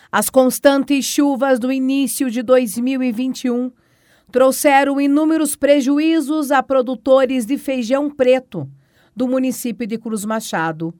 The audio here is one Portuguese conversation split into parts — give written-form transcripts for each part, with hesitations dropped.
As constantes chuvas do início de 2021 trouxeram inúmeros prejuízos a produtores de feijão preto do município de Cruz Machado.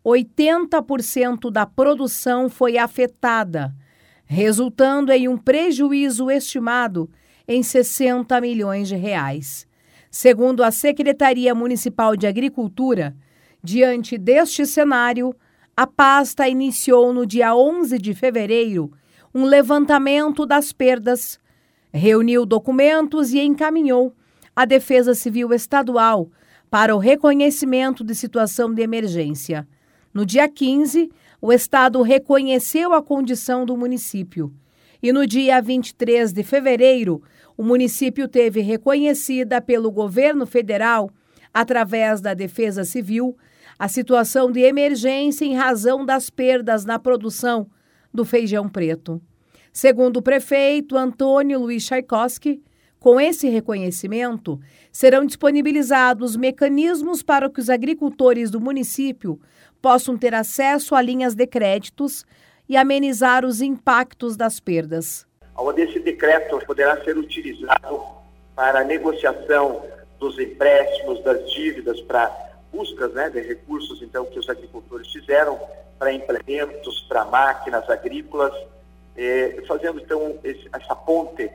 80% da produção foi afetada, resultando em um prejuízo estimado em 60 milhões de reais. Segundo a Secretaria Municipal de Agricultura, diante deste cenário, a pasta iniciou no dia 11 de fevereiro um levantamento das perdas, reuniu documentos e encaminhou à Defesa Civil Estadual para o reconhecimento de situação de emergência. No dia 15, o Estado reconheceu a condição do município e no dia 23 de fevereiro, o município teve reconhecida pelo governo federal, através da Defesa Civil, a situação de emergência em razão das perdas na produção do feijão preto. Segundo o prefeito Antônio Luiz Tchaikovsky, com esse reconhecimento, serão disponibilizados mecanismos para que os agricultores do município possam ter acesso a linhas de créditos e amenizar os impactos das perdas. Onde esse decreto poderá ser utilizado para a negociação dos empréstimos, das dívidas, para buscas de recursos então, que os agricultores fizeram para implementos, para máquinas agrícolas, fazendo então essa ponte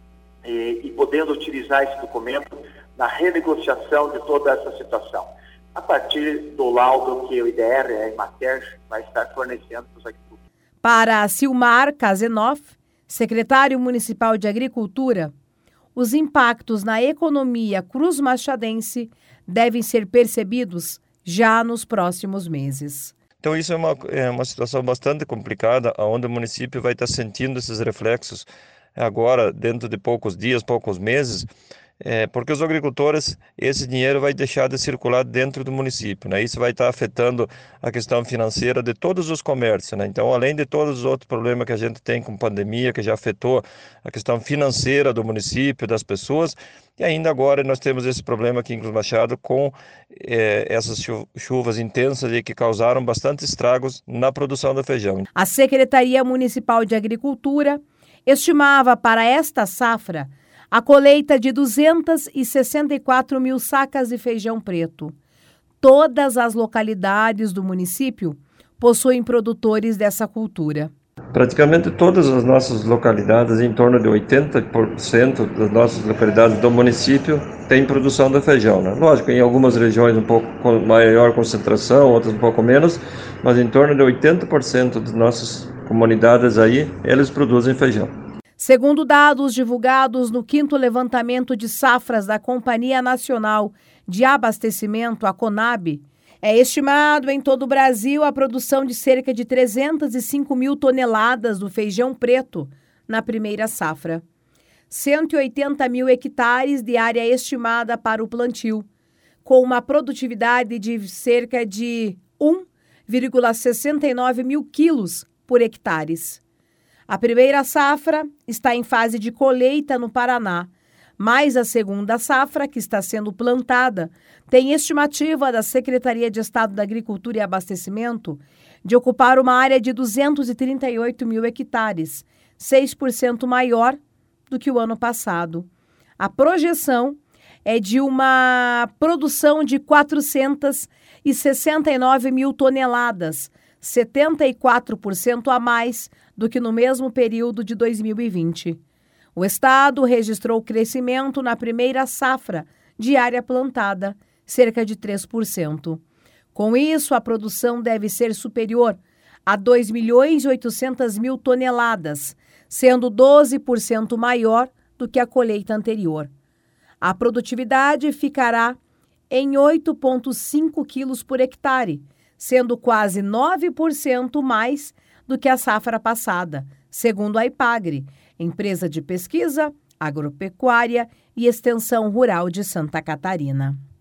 e podendo utilizar esse documento na renegociação de toda essa situação, a partir do laudo que o IDR, a Emater, vai estar fornecendo para os agricultores. Para Silmar Kazenoff, secretário municipal de Agricultura, os impactos na economia cruzmachadense devem ser percebidos já nos próximos meses. Então isso é uma situação bastante complicada, onde o município vai estar sentindo esses reflexos agora, dentro de poucos dias, poucos meses, porque os agricultores, esse dinheiro vai deixar de circular dentro do município, né? Isso vai estar afetando a questão financeira de todos os comércios, né? Então, além de todos os outros problemas que a gente tem com pandemia, que já afetou a questão financeira do município, das pessoas, e ainda agora nós temos esse problema aqui em Cruz Machado com essas chuvas intensas que causaram bastante estragos na produção do feijão. A Secretaria Municipal de Agricultura estimava para esta safra a colheita de 264 mil sacas de feijão preto. Todas as localidades do município possuem produtores dessa cultura. Praticamente todas as nossas localidades, em torno de 80% das nossas localidades do município, têm produção de feijão, né? Lógico, em algumas regiões um pouco com maior concentração, outras um pouco menos, mas em torno de 80% das nossas comunidades aí, eles produzem feijão. Segundo dados divulgados no 5º levantamento de safras da Companhia Nacional de Abastecimento, a CONAB, é estimado em todo o Brasil a produção de cerca de 305 mil toneladas do feijão preto na primeira safra. 180 mil hectares de área estimada para o plantio, com uma produtividade de cerca de 1,69 mil quilos por hectares. A primeira safra está em fase de colheita no Paraná, mas a segunda safra, que está sendo plantada, tem estimativa da Secretaria de Estado da Agricultura e Abastecimento de ocupar uma área de 238 mil hectares, 6% maior do que o ano passado. A projeção é de uma produção de 469 mil toneladas, 74% a mais do que no mesmo período de 2020. O Estado registrou crescimento na primeira safra de área plantada, cerca de 3%. Com isso, a produção deve ser superior a 2.800.000 toneladas, sendo 12% maior do que a colheita anterior. A produtividade ficará em 8,5 quilos por hectare, sendo quase 9% mais do que a safra passada, segundo a IPAGRE, empresa de pesquisa, agropecuária e extensão rural de Santa Catarina.